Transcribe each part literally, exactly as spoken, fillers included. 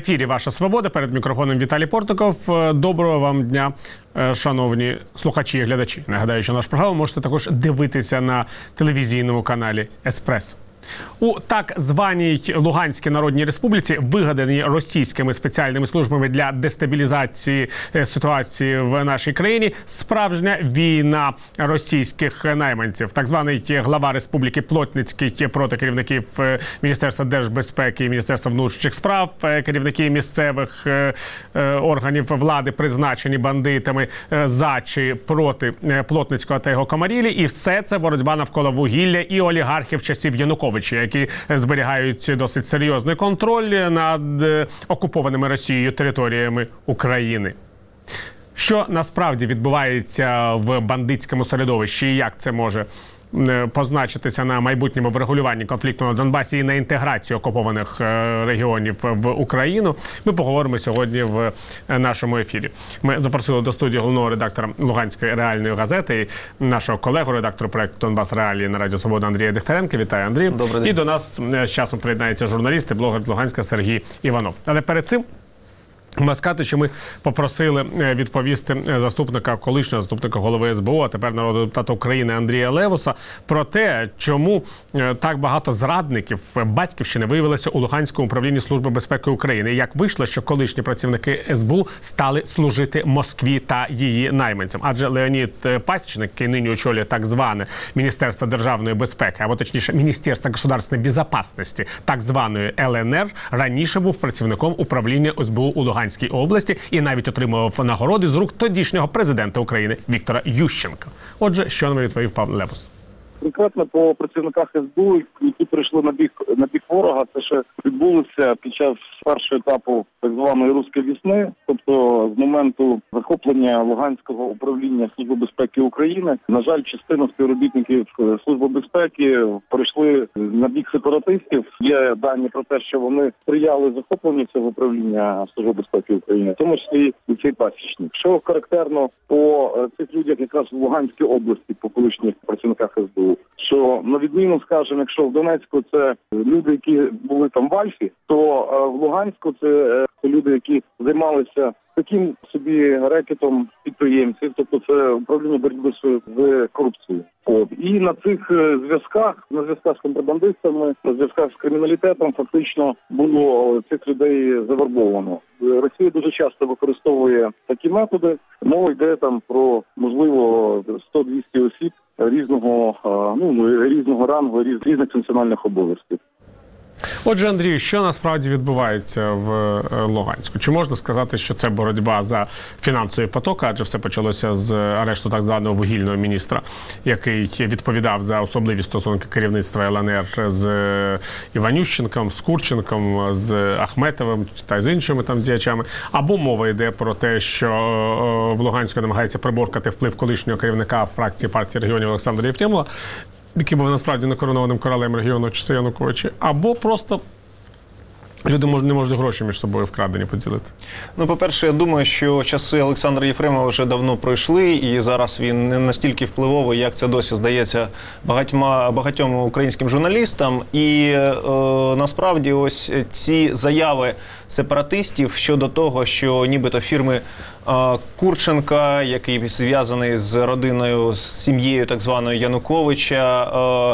ефірі «Ваша свобода», перед мікрофоном Віталій Портников. Доброго вам дня, шановні слухачі і глядачі. Нагадаю, що наш програму можете також дивитися на телевізійному каналі «Еспресо». У так званій Луганській Народній Республіці, вигаданій російськими спеціальними службами для дестабілізації ситуації в нашій країні, справжня війна російських найманців. Так званий глава республіки Плотницький проти керівників Міністерства держбезпеки і Міністерства внутрішніх справ, керівники місцевих органів влади, призначені бандитами за чи проти Плотницького та його комарілі. І все це боротьба навколо вугілля і олігархів часів Януковича, які зберігають досить серйозний контроль над окупованими Росією територіями України. Що насправді відбувається в бандитському середовищі і як це може позначитися на майбутньому врегулюванні конфлікту на Донбасі і на інтеграцію окупованих регіонів в Україну, ми поговоримо сьогодні в нашому ефірі. Ми запросили до студії головного редактора Луганської реальної газети і нашого колегу, редактора проєкту «Донбас Реалії» на Радіо Свобода Андрія Дегтяренка. Вітаю, Андрій. Добрий день. І до нас з часом приєднається журналіст і блогер Луганська Сергій Іванов. Але перед цим можна сказати, що ми попросили відповісти заступника, колишнього заступника голови ес бе о, а тепер народного депутата України Андрія Левуса, про те, чому так багато зрадників батьківщини виявилося у Луганському управлінні Служби безпеки України. І як вийшло, що колишні працівники ес бе у стали служити Москві та її найманцям. Адже Леонід Пасічник, який нині очолює так зване Міністерство державної безпеки, або точніше Міністерство государственної безопасности, так званої ел ен ер, раніше був працівником управління ес бе у у Луганській області і навіть отримував нагороди з рук тодішнього президента України Віктора Ющенка. Отже, що нам відповів пан Левус? Конкретно по працівниках ес бе у, які прийшли на бік, на бік ворога, це ще відбулося під час першого етапу так званої «Руської весни», тобто з моменту захоплення Луганського управління Служби безпеки України. На жаль, частина співробітників Служби безпеки прийшли на бік сепаратистів. Є дані про те, що вони сприяли захопленню цього управління Служби безпеки України, в тому числі і цей Пасічник. Що характерно по цих людях якраз в Луганській області, по колишніх працівниках ес бе у, що на відміну, скажімо, якщо в Донецьку це люди, які були там в Альфі, то в Луганську це люди, які займалися таким собі рекетом підприємців, тобто це управління боротьби з корупцією. От. І на цих зв'язках, на зв'язках з контрабандистами, на зв'язках з криміналітетом фактично було цих людей завербовано. Росія дуже часто використовує такі методи. Мова йде там про, можливо, сто-двісті осіб різного, ну, різного рангу, різних функціональних обов'язків. Отже, Андрію, що насправді відбувається в Луганську? Чи можна сказати, що це боротьба за фінансові потоки, адже все почалося з арешту так званого вугільного міністра, який відповідав за особливі стосунки керівництва ел ен ер з Іванющенком, з Курченком, з Ахметовим та з іншими там діячами? Або мова йде про те, що в Луганську намагається приборкати вплив колишнього керівника фракції партії регіонів Олександра Єфремова, який був насправді некоронованим королем регіону часи Януковича, або просто люди не можуть гроші між собою вкрадені поділити? Ну, по-перше, я думаю, що часи Олександра Єфремова вже давно пройшли, і зараз він не настільки впливовий, як це досі здається багатьма, багатьом українським журналістам. І е, насправді ось ці заяви сепаратистів щодо того, що нібито фірми Курченка, який зв'язаний з родиною, з сім'єю так званою Януковича,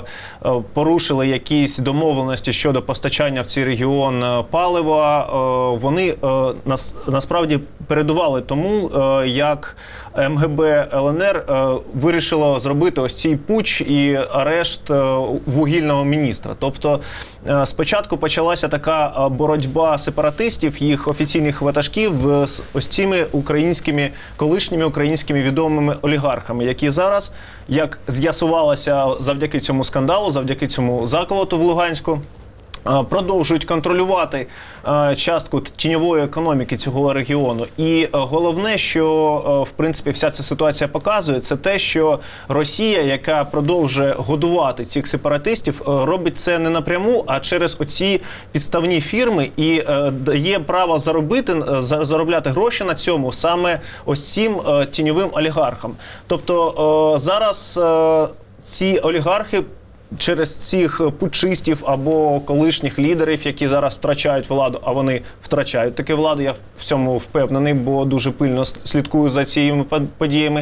порушили якісь домовленості щодо постачання в цей регіон палива. Вони насправді передували тому, як ем ге бе ел ен ер вирішило зробити ось цей путч і арешт вугільного міністра. Тобто спочатку почалася така боротьба сепаратистів, їх офіційних ватажків з ось цими українськими, колишніми українськими відомими олігархами, які зараз, як з'ясувалося завдяки цьому скандалу, завдяки цьому заколоту в Луганську, продовжують контролювати частку тіньової економіки цього регіону. І головне, що, в принципі, вся ця ситуація показує, це те, що Росія, яка продовжує годувати цих сепаратистів, робить це не напряму, а через оці підставні фірми і дає право заробити, заробляти гроші на цьому саме ось цим тіньовим олігархам. Тобто зараз ці олігархи через цих путчистів або колишніх лідерів, які зараз втрачають владу, а вони втрачають таки владу, я в цьому впевнений, бо дуже пильно слідкую за цими подіями,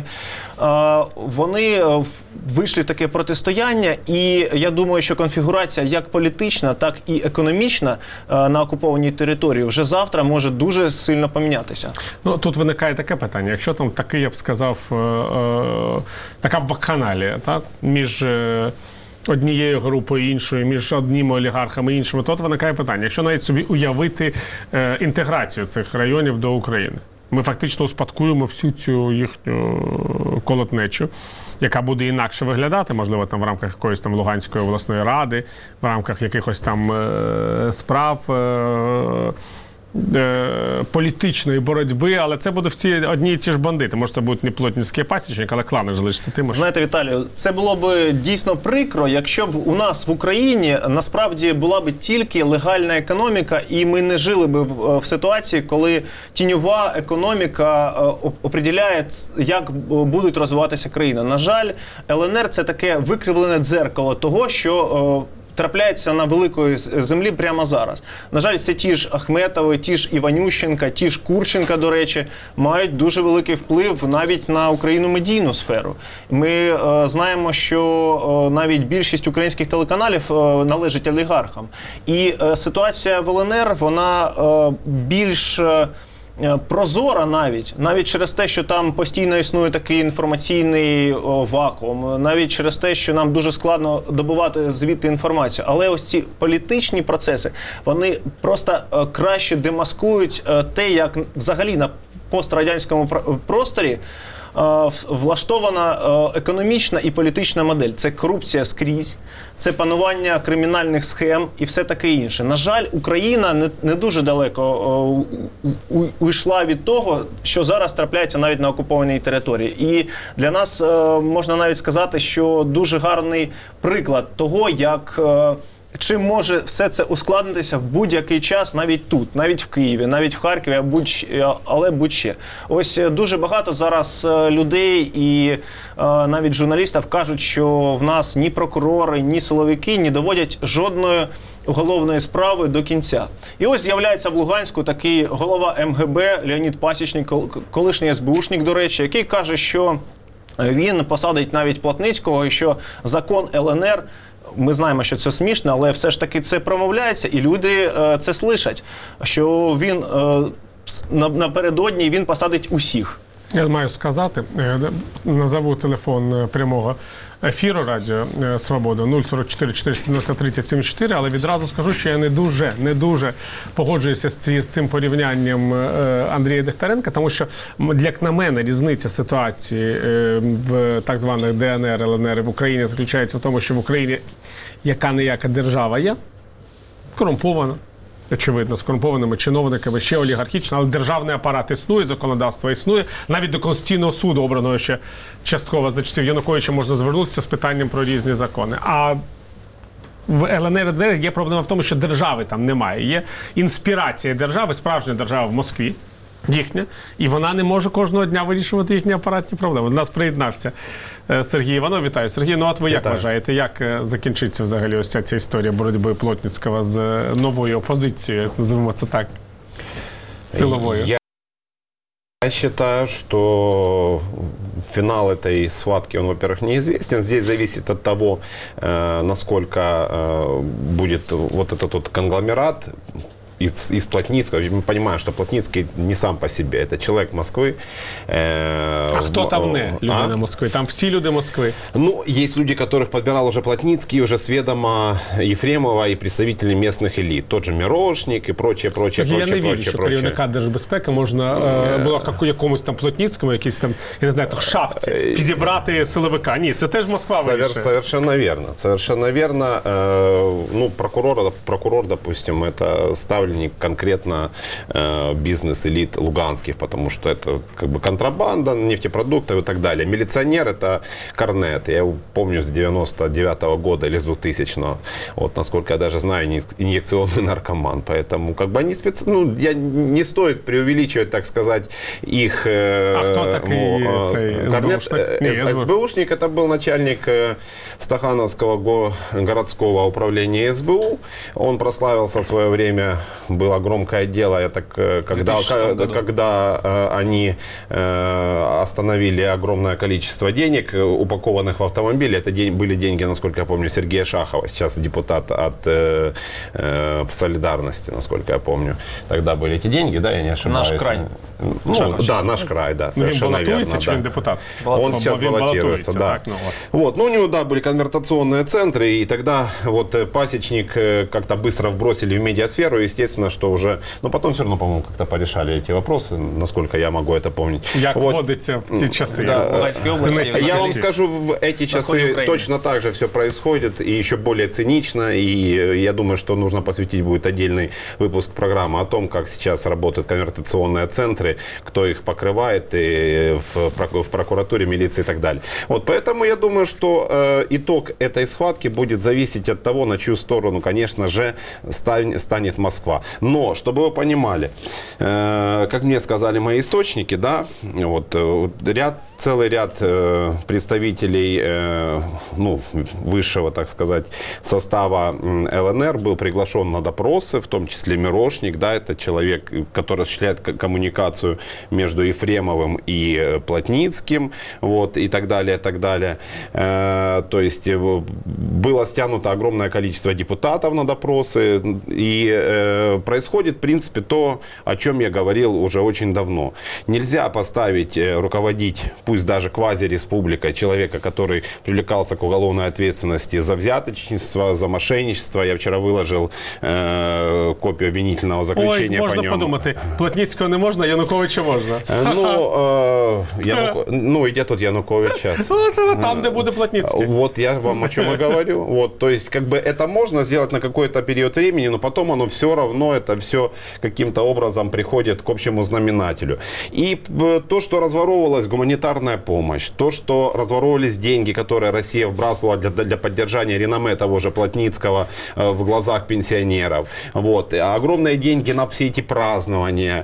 вони вийшли в таке протистояння, і я думаю, що конфігурація як політична, так і економічна на окупованій території вже завтра може дуже сильно помінятися. Ну, тут виникає таке питання. Якщо там такий, я б сказав, е- е- така вакханалія, так, між е- однією групою і іншою, між одніми олігархами і іншими, то виникає питання. Якщо навіть собі уявити е- інтеграцію цих районів до України, ми фактично успадкуємо всю цю їхню колотнечу, яка буде інакше виглядати, можливо, там в рамках якоїсь там Луганської обласної ради, в рамках якихось там е- справ, е- політичної боротьби, але це будуть всі одні і ті ж бандити. Може, це будуть не плотницький пасічник, але клани ж лишиться тим. Знаєте, Віталію, це було б дійсно прикро, якщо б у нас в Україні насправді була б тільки легальна економіка, і ми не жили б в ситуації, коли тіньова економіка определяє, як будуть розвиватися країни. На жаль, Л Н Р – це таке викривлене дзеркало того, що трапляється на великої землі прямо зараз. На жаль, це ті ж Ахметови, ті ж Іванющенка, ті ж Курченка, до речі, мають дуже великий вплив навіть на Україну медійну сферу. Ми е, знаємо, що е, навіть більшість українських телеканалів е, належить олігархам. І е, ситуація в Л Н Р, вона е, більш е, прозора навіть, навіть через те, що там постійно існує такий інформаційний о, вакуум, навіть через те, що нам дуже складно добувати звідти інформацію. Але ось ці політичні процеси, вони просто е, краще демаскують е, те, як взагалі на пострадянському просторі влаштована економічна і політична модель. Це корупція скрізь, це панування кримінальних схем і все таке інше. На жаль, Україна не, не дуже далеко уйшла від того, що зараз трапляється навіть на окупованій території. І для нас можна навіть сказати, що дуже гарний приклад того, як чим може все це ускладнитися в будь-який час, навіть тут, навіть в Києві, навіть в Харкові, але будь-ще. Ось дуже багато зараз людей і навіть журналістів кажуть, що в нас ні прокурори, ні силовики не доводять жодної уголовної справи до кінця. І ось з'являється в Луганську такий голова М Г Б Леонід Пасічник, колишній С Б Ушник, до речі, який каже, що він посадить навіть Плотницького і що закон Л Н Р, ми знаємо, що це смішно, але все ж таки це промовляється, і люди е, це слышать, що він е, напередодні він посадить усіх. Я маю сказати, назову телефон прямого ефіру Радіо Свобода нуль сорок чотири чотириста дев'яносто тридцять сімдесят чотири, але відразу скажу, що я не дуже, не дуже погоджуюся з, ці, з цим порівнянням Андрія Дехтяренка, тому що, як на мене, різниця ситуації в так званих Д Н Р, Л Н Р в Україні заключається в тому, що в Україні яка-не-яка держава є, корумпована, очевидно, з корумпованими чиновниками, ще олігархічна, але державний апарат існує, законодавство існує. Навіть до Конституційного суду, обраного ще частково за часів Януковича, можна звернутися з питанням про різні закони. А в Л Н Р, Д Н Р є проблема в тому, що держави там немає. Є інспірація держави, справжня держава в Москві, їхня, і вона не може кожного дня вирішувати їхні апаратні проблеми. До нас приєднався Сергій Іванов. Вітаю, Сергій. Ну, от ви як Вітаю. вважаєте, як закінчиться взагалі ось ця, ця історія боротьби Плотницького з новою опозицією, називаємо це так, силовою? Я... Я считаю, что финал этой схватки, он, во-первых, неизвестен. Здесь зависит от того, насколько будет вот этот вот конгломерат из, из Плотницкого. Мы понимаем, что Плотницкий не сам по себе, это человек Москвы. А в, кто там не людина а? Москвы? Там все люди Москвы? Ну, есть люди, которых подбирал уже Плотницкий, уже с ведома Ефремова и представители местных элит. Тот же Мирошник и прочее, прочее, так, прочее, я не вірю, що керівника держбезпеки можна е, було якомусь там Плотницькому, якийсь там, я не знаю, то шафці, підібрати силовика. Ні, це теж Москва вирішує. Совершенно верно. Совершенно верно. Э, ну, прокурор, прокурор, допустим, это ставлю ставленник конкретно э, бизнес-элит луганских, потому что это как бы контрабанда нефтепродуктов и так далее. Милиционер – это Корнет. Я его помню с девяносто девятого года или с двухтысячного. Вот, насколько я даже знаю, инъекционный наркоман. Поэтому как бы они специ... ну, я не стоит преувеличивать, так сказать, их... Э, а кто такой э, цей Корнет, СБУшник? э, СБУшник – это был начальник э, Стахановского го... городского управления СБУ. Он прославился в свое время, было громкое дело, я так, когда, когда, когда э, они э, остановили огромное количество денег, упакованных в автомобиле. Это день, были деньги, насколько я помню, Сергея Шахова, сейчас депутат от э, э, Солидарности, насколько я помню. Тогда были эти деньги, да, я не ошибаюсь. Наш край. Ну, Шахов, да, наш край, да, совершенно він верно. чи Да. він депутат? Он сейчас Він баллотируется, да. так, ну, от. Вот, ну у него, да, были конвертационные центры, и тогда вот э, Пасечник э, как-то быстро вбросили в медиасферу, естественно, что уже, ну потом все равно, по-моему, как-то порешали эти вопросы, насколько я могу это помнить. Як Вот. водиться в ці часи? Да, в Луганской области. Ми- Я вам скажу, в эти Восходе часы Украины. точно так же все происходит, и еще более цинично, и э, я думаю, что нужно посвятить будет отдельный выпуск программы о том, как сейчас работают конвертационные центры, кто их покрывает, и в, прок- в прокуратуре, милиции и так далее. Вот, поэтому я думаю, что э, итог этой схватки будет зависеть от того, на чью сторону, конечно же, стань- станет Москва. Но, чтобы вы понимали, э, как мне сказали мои источники, да, вот, э, вот ряд, целый ряд э, представителей э, ну, высшего, так сказать, состава м, ЛНР был приглашен на допросы, в том числе Мирошник, да, это человек, который осуществляет к- коммуникацию между Ефремовым и э, Плотницким, вот, и так далее, и так далее. Э, то есть э, было стянуто огромное количество депутатов на допросы, и э, происходит, в принципе, то, о чем я говорил уже очень давно. Нельзя поставить, э, руководить, пусть даже квази-республикой, человека, который привлекался к уголовной ответственности за взяточничество, за мошенничество. Я вчера выложил э, копию обвинительного заключения Ой, по можна нему. подумати, Плотницького не можна, Януковича можна. Э, Ну, э, Януко... ну, где тут Янукович сейчас? От, там, де буде Плотницький. Вот я вам о чем и говорю. Вот, то есть, как бы это можно сделать на какой-то период времени, но потом оно все равно, это все каким-то образом приходит к общему знаменателю. И э, то, что разворовывалась гуманитарная помощь, то, что разворовывались деньги, которые Россия вбрасывала для, для поддержания реноме того же Плотницкого э, в глазах пенсионеров. Вот. Огромные деньги на все эти празднования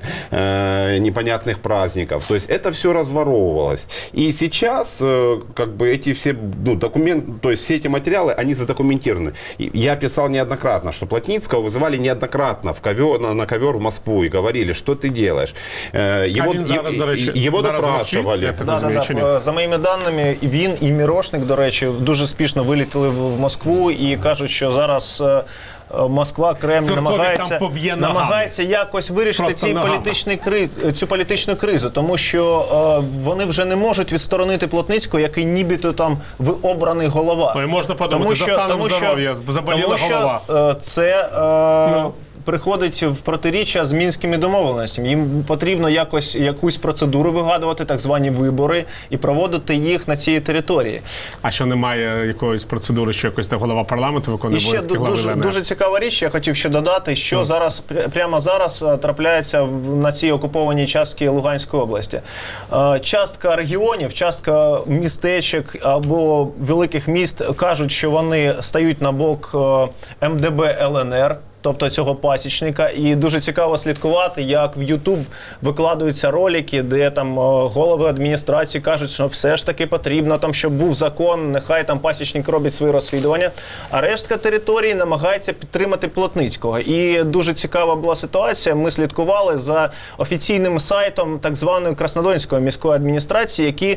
э, непонятных праздников. То есть это все разворовывалось. И сейчас э, как бы эти все ну, документы, то есть все эти материалы, они задокументированы. И я писал неоднократно, что Плотницкого вызывали неоднократно в ковер, на, на ковер в Москву и говорили, что ты делаешь. Э, его А він зараз, до речі, е- его зараз в Москві? допрашивали. Я так Да, да, розумію, чи ні? да. За моїми даними, і він і Мірошник, до речі, дуже спішно вилітіли в в Москву і кажуть, що зараз е, е, Москва, Кремль Церкові намагається, там поб'є ногами. намагається якось вирішити Просто цей ногами. політичний криз, цю політичну кризу, тому що е, вони вже не можуть відсторонити Плотницького, який нібито там обраний голова. Ой, можна подумати, за станом здоров'я заболіла тому що, голова. е, це е, Ну. приходить в протиріччя з мінськими домовленостями. Їм потрібно якось якусь процедуру вигадувати, так звані вибори, і проводити їх на цій території. А що немає якоїсь процедури, що якось та голова парламенту виконує І ще обов'язки глави дуже, ЛНР? дуже цікава річ, я хотів ще додати, що зараз пря- прямо зараз е, трапляється в- на цій окупованій частці Луганської області. Е, Частка регіонів, частка містечок або великих міст кажуть, що вони стають на бок е, ем де бе ел ен ер. Тобто цього пасічника, і дуже цікаво слідкувати, як в YouTube викладаються ролики, де там е, голови адміністрації кажуть, що все ж таки потрібно, там, щоб був закон, нехай там пасічник робить свої розслідування, а рештка території намагається підтримати Плотницького. І дуже цікава була ситуація, ми слідкували за офіційним сайтом так званої Краснодонської міської адміністрації, які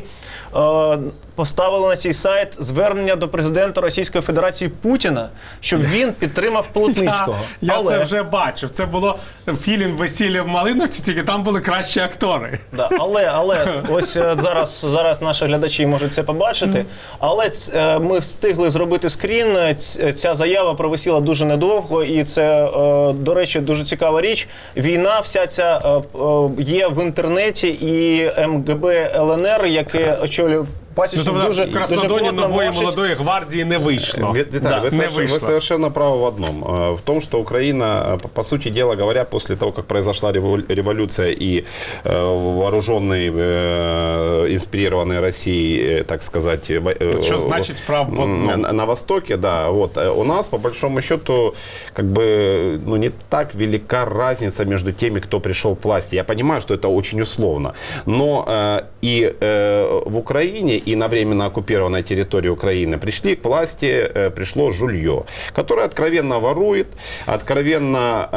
е, поставили на цей сайт звернення до президента Російської Федерації Путіна, щоб він підтримав Плотницького. Я, я Але- це вже бачив. Це було фільм «Весілля в Малиновці», тільки там були кращі актори. Да, але, але ось е, зараз, зараз наші глядачі можуть це побачити. Але ц- е, ми встигли зробити скрін. Ць- Ця заява провисіла дуже недовго, і це, е, до речі, дуже цікава річ. Війна вся ця е, е, є в інтернеті, і ем ге бе ел ен ер, яке очолює Пасічник тобто дуже, в Краснодоні дуже плотно нової мочить. молодої гвардії не вийшло. Вит- Виталий, Да, вы, не совершенно, вы вышло. совершенно правы в одном. э, В том, что Украина, э, по- по сути дела говоря, после того, как произошла револю- революция и э, вооруженный, э, инспирированный Россией, э, так сказать... э, э, Что значит прав в одном? на, на Востоке, да. Вот. э, У нас, по большому счету, как бы, ну, не так велика разница между теми, кто пришел к власти. Я понимаю, что это очень условно. Но э, и э, в Украине, и на временно оккупированной территории Украины пришли к власти, э, пришло жулье, которое откровенно ворует, откровенно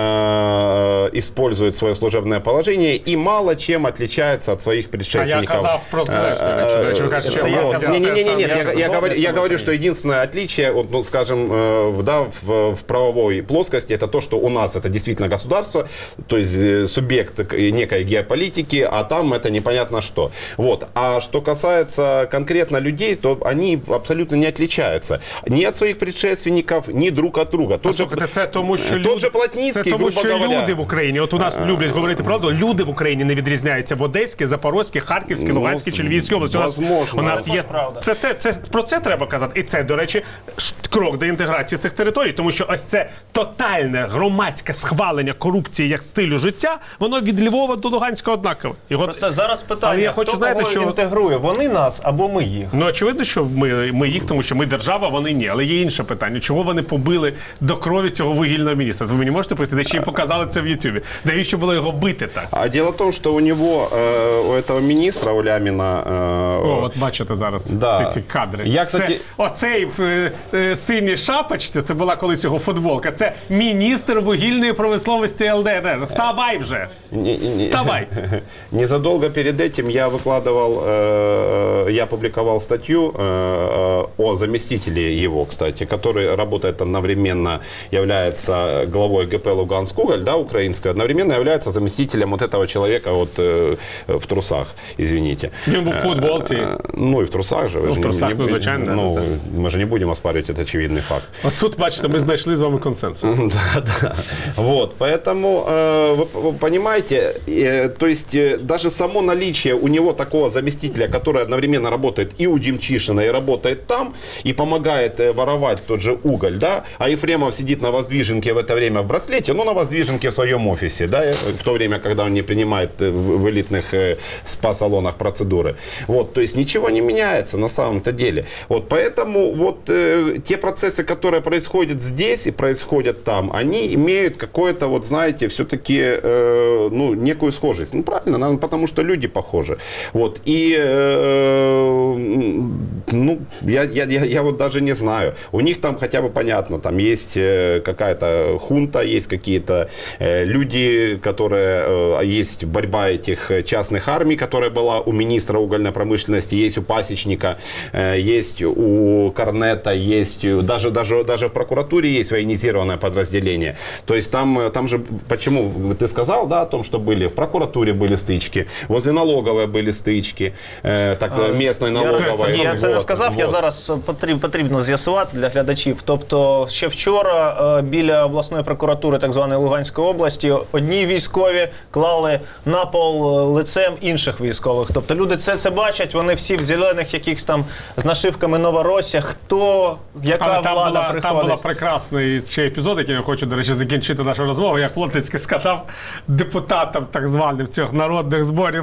э, использует свое служебное положение и мало чем отличается от своих А я предшественников. казав про протилежне речі. До речі, ви кажете, Це що я ви- казав. Не, не, не, не, нет, Я я, я згоден говорю, с я тобой, говорю, Сергей. что единственное отличие, вот, ну, скажем, э, в- да, в, в правовой плоскости, это то, что у нас это действительно государство, то есть э, субъект к- некой геополитики, а там это непонятно что. Вот. А что касается конкретно людей, то они абсолютно не отличаются ни от своих предшественников, ни друг от друга. Тот, же, Слухайте, це тому, що тот люди, же Плотницкий, це тому, грубо що говоря. люди в Україні, от у нас люблять говорити правду, люди в Україні не відрізняються в Одеській, Запорозькій, Харківській, Ну, Луганській чи Львівській області. У нас, возможно. у нас Це є правда. це, те- це про це треба казати. І це, до речі, ш- крок до інтеграції цих територій, тому що ось це тотальне громадське схвалення корупції як стилю життя, воно від Львова до Луганська однакове. Його Просто зараз питання, Але я хочу, хто знаєте, кого що- інтегрує? Вони нас або ми їх? Ну, очевидно, що ми, ми їх, тому що ми держава, вони ні. Але є інше питання. Чого вони побили до крові цього вугільного міністра? Ви мені можете пояснити, ще й показали це в Ютубі. Навіщо було його бити так? А дело в том, что у него, э, у этого министра, у Лямина, э, О, от бачите зараз Да. ці, ці кадри. Я, кстати- Це, оцей в е, е, синій шапочці, це була колись його футболка, це міністр вугільної промисловості ел де ер ер. Вставай вже! Не- не- Вставай! Незадолго перед этим я выкладывал, э, я публиковал статью э, о заместителе его, кстати, который работает одновременно, является главой гэ пэ Луганск-Уголь, да, украинской, одновременно является заместителем вот этого человека вот э, в трусах, извините. Він був в футболці. Э, Ну и в трусах же. Вы Ну, же в трусах, ну, не- звичайно, да, ну, да. мы же не будем оспаривать, это очевидный факт. От тут, бачите, ми знайшли з вами консенсус. Да, да. Вот, поэтому э, вы, вы понимаете, э, то есть э, даже само наличие у него такого заместителя, который одновременно работает и у Демчишина, и работает там, и помогает э, воровать тот же уголь, да, а Ефремов сидит на Воздвиженке в это время в браслете, ну, на Воздвиженке в своем офисе, да, э, в то время, когда он не принимает э, в в элитных э, спа-салонах процедуры. Вот, то есть ничего не меняется на самом-то деле. Вот, поэтому вот э, те процессы, которые происходят здесь и происходят там, они имеют какое-то, вот знаете, все-таки, э, ну, некую схожесть. Ну, правильно, наверное, потому что люди похожи. Вот, и, э, ну, я, я, я, я вот даже не знаю. У них там хотя бы понятно, там есть э, какая-то хунта, есть какие-то э, люди, которые, э, есть борьба этих частных армий, которая была у министра угольной промышленности, есть у Пасечника, э, есть у Корнета, есть у- даже, даже, даже в прокуратуре есть военизированное подразделение. То есть там, э, там же, почему, ты сказал, да, о том, что были, в прокуратуре были стычки, возле налоговой были стычки, э, так, местной налоговой. Я, я це не Вот, сказав, я вот. зараз потрібно, потрібно з'ясувати для глядачів. Тобто ще вчора е, біля обласної прокуратури так званої Луганської області одні військові клали на пол е, лицем інших військових. Тобто люди це, це бачать, вони всі в зелених якихось там з нашивками Новоросія. Хто, яка Але там влада була, приходить? там була прекрасний ще епізод, який я хочу, до речі, закінчити нашу розмову. Як Плотницький сказав депутатам так званим цих народних зборів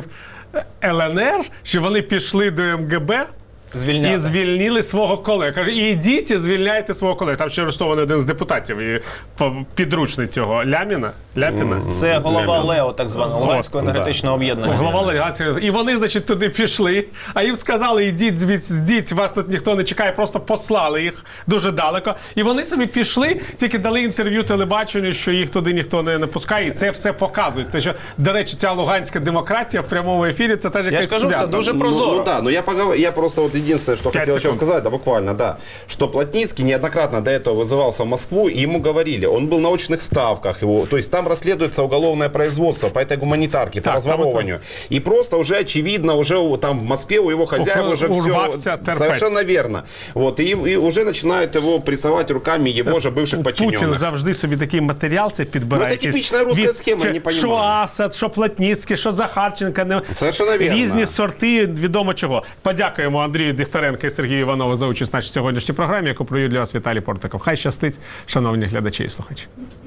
ел ен ер, що вони пішли до ем ге бе Звільняти. і звільнили свого колеги. Каже, і йдіть і звільняйте свого колеги. Там ще арештований один з депутатів, і по- підручний цього Ляміна. Ляпіна. Це голова Лемон. Лео, так званого Луганського да. енергетичного об'єднання. Голова Легації. І вони, значить, туди пішли, а їм сказали, йдіть звідси, йдіть, вас тут ніхто не чекає, просто послали їх дуже далеко. І вони собі пішли, тільки дали інтерв'ю телебаченню, що їх туди ніхто не, не пускає, і це все показують. Це що, до речі, ця луганська демократія в прямому ефірі, це теж Я якесь ж кажу, це свято. дуже Ну, прозоро. ну да, но я, поговор... я просто вот единственное, что Пять хотел еще секунд. сказать, да, буквально, да, что Плотницкий неоднократно до этого вызывался в Москву, и ему говорили, он был на очных ставках, его, то есть там расследуется уголовное производство по этой гуманитарке, по Так, там разворовыванию. И просто уже очевидно, уже у- там в Москве у его хозяев Ух, уже урвался все терпец. совершенно верно. Вот, и, и уже начинают его прессовать руками его же бывших Путін подчиненных. завжди собі такий матеріал це підбирає. Ну, це якийсь типічна русська від- схема, це я не Що понімаю. Асад, що Плотницький, що Захарченко. Не... Совершенно верно. Різні сорти відомо чого. Подякуємо Андрію Дігтяренко і Сергію Іванову за участь в нашій сьогоднішній програмі, яку провів для вас Віталій Портников. Хай щастить, шановні глядачі і слухачі.